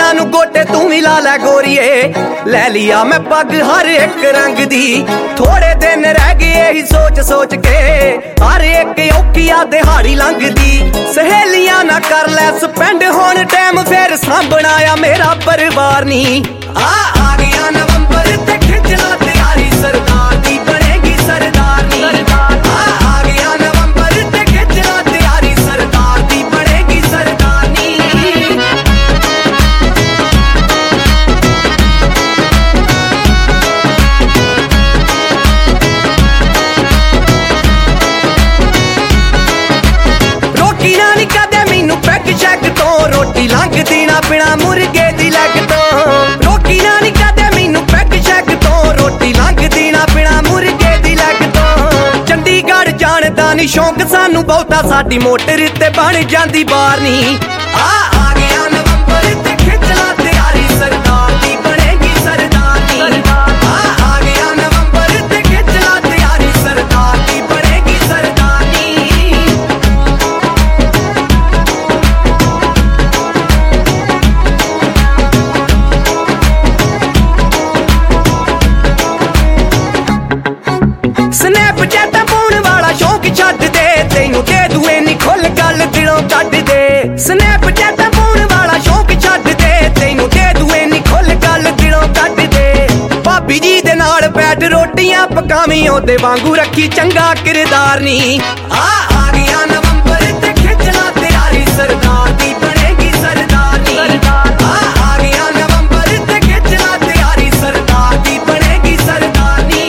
ਅੱਖਾਂ ਨੂੰ ਗੋਟੇ ਤੂੰ ਵੀ ਲਾ ਲੈ ਗੋਰੀਏ। ਲੈ ਲਿਆ ਮੈਂ ਪੱਗ ਹਰ ਇੱਕ ਰੰਗ ਦੀ, ਥੋੜੇ ਦਿਨ ਰਹਿ ਗਏ ਇਹੀ ਸੋਚ ਸੋਚ ਕੇ, ਹਰ ਇੱਕ ਔਖੀਆ ਦਿਹਾੜੀ ਲੰਘਦੀ। ਸਹੇਲੀਆਂ ਨਾ ਕਰ ਲੈ ਸਪੈਂਡ ਹੁਣ ਟਾਈਮ, ਫਿਰ ਸਾਂਭਣਾ ਆ ਮੇਰਾ ਪਰਿਵਾਰ ਨੀ। ਆ ਗਿਆ ਨਵੰਬਰ ਤੇ ਖਿੱਚ ਲਾ ਤਿਆਰੀ, ਸਰਦਾਰ ਦੀ ਬਣੇਗੀ ਸਰਦਾਰਨੀ। ਆ ਗਿਆ ਨਵੰਬਰ ਤੇ ਖਿੱਚ ਲਾ ਤਿਆਰੀ, ਸਰਦਾਰ ਦੀ ਬਣੇਗੀ ਸਰਦਾਰਨੀ। ਰੋਕੀ ਨਾ ਨੀ ਕਦੇ ਮੈਨੂੰ ਪੈਗ ਸ਼ੈਗ ਤੋਂ, ਰੋਟੀ ਲੰਘਦੀ ਨਾ ਬਿਨਾ ਮੁਰਗੇ ਦੀ ਲੱਗ ਤੋਂ। ਰੋਕੀ ਨਾ ਨੀ ਕਦੇ ਮੈਨੂੰ ਪੈਗ ਸ਼ੈਗ ਤੋਂ, ਰੋਟੀ ਲੰਘਦੀ ਨਾ ਬਿਨਾ ਮੁਰਗੇ ਦੀ ਲੱਗ ਤੋਂ। ਚੰਡੀਗੜ੍ਹ ਜਾਣ ਦਾ ਨੀ ਸ਼ੌਂਕ ਸਾਨੂੰ ਬਹੁਤਾ, ਸਾਡੀ ਮੋਟਰ ਤੇ ਬਣ ਜਾਂਦੀ ਬਾਰ ਨੀ। ਆ ਗਿਆ ਨਵੰਬਰ ਤੇ ਖਿੱਚ ਲਾ ਤਿਆਰੀ, ਸਰਦਾਰ ਦੀ ਬਣੇਗੀ ਸਰਦਾਰਨੀ। ਆ ਗਿਆ ਨਵੰਬਰ ਤੇ ਖਿੱਚ ਲਾ ਤਿਆਰੀ, ਸਰਦਾਰ ਦੀ ਬਣੇਗੀ ਸਰਦਾਰਨੀ। ਸਨੈਪਚੈਟ ਪਾਉਣ ਵਾਲਾ ਸ਼ੌਂਕ ਛੱਡ ਦੇ, ਤੈਨੂੰ ਦੇ ਦੂ ਇੰਨੀ ਖੁੱਲ ਗੱਲ ਦਿਲੋਂ ਕੱਢ ਦੇ। ਸਨੈਪਚੈਟ ਪਾਉਣ ਵਾਲਾ ਸ਼ੌਂਕ ਛੱਡ ਦੇ, ਤੈਨੂੰ ਦੇ ਦੂ ਇੰਨੀ ਖੁੱਲ ਗੱਲ ਦਿਲੋਂ ਕੱਢ ਦੇ। ਭਾਬੀ ਜੀ ਦੇ ਨਾਲ ਬੈਠ ਰੋਟੀਆਂ ਪਕਾਵੀਂ, ਉਹਦੇ ਵਾਂਗੂ ਰੱਖੀ ਚੰਗਾ ਕਿਰਦਾਰ ਨੀ। ਆ ਗਿਆ ਨਵੰਬਰ ਤੇ ਖਿੱਚ ਲਾ ਤਿਆਰੀ, ਸਰਦਾਰ ਦੀ ਬਣੇਗੀ ਸਰਦਾਰਨੀ। ਆ ਗਿਆ ਨਵੰਬਰ ਤੇ ਖਿੱਚ ਲਾ ਤਿਆਰੀ, ਸਰਦਾਰ ਦੀ ਬਣੇਗੀ ਸਰਦਾਰਨੀ।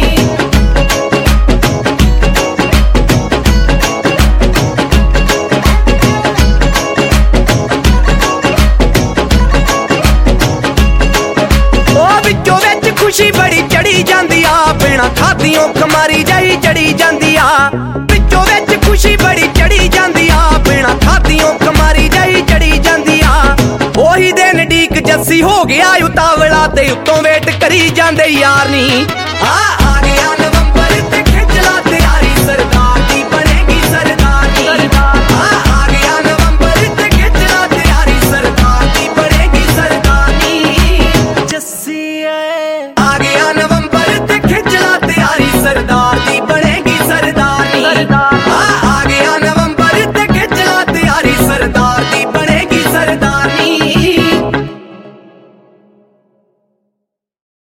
ਵਿੱਚੋਂ ਵਿੱਚ ਖੁਸ਼ੀ ਬੜੀ ਚੜੀ ਜਾਂਦੀ ਆ, ਬਿਨਾ ਖਾਧਿਓ ਖਮਾਰੀ ਜਾਈ ਚੜੀ ਜਾਂਦੀ ਆ। ਵਿੱਚੋਂ ਵਿੱਚ ਖੁਸ਼ੀ ਬੜੀ ਚੜੀ ਜਾਂਦੀ ਆ, ਬਿਨਾ ਖਾਧਿਓ ਖਮਾਰੀ ਜਾਈ ਚੜੀ ਜਾਂਦੀ ਆ। ਉਹੀ ਦਿਨ ਢੀਕ ਜੱਸੀ ਹੋ ਗਿਆ ਉਤਾਵਲਾ, ਤੇ ਉੱਤੋਂ ਵੇਟ ਕਰੀ ਜਾਂਦੇ ਯਾਰ ਨੀ। ਆ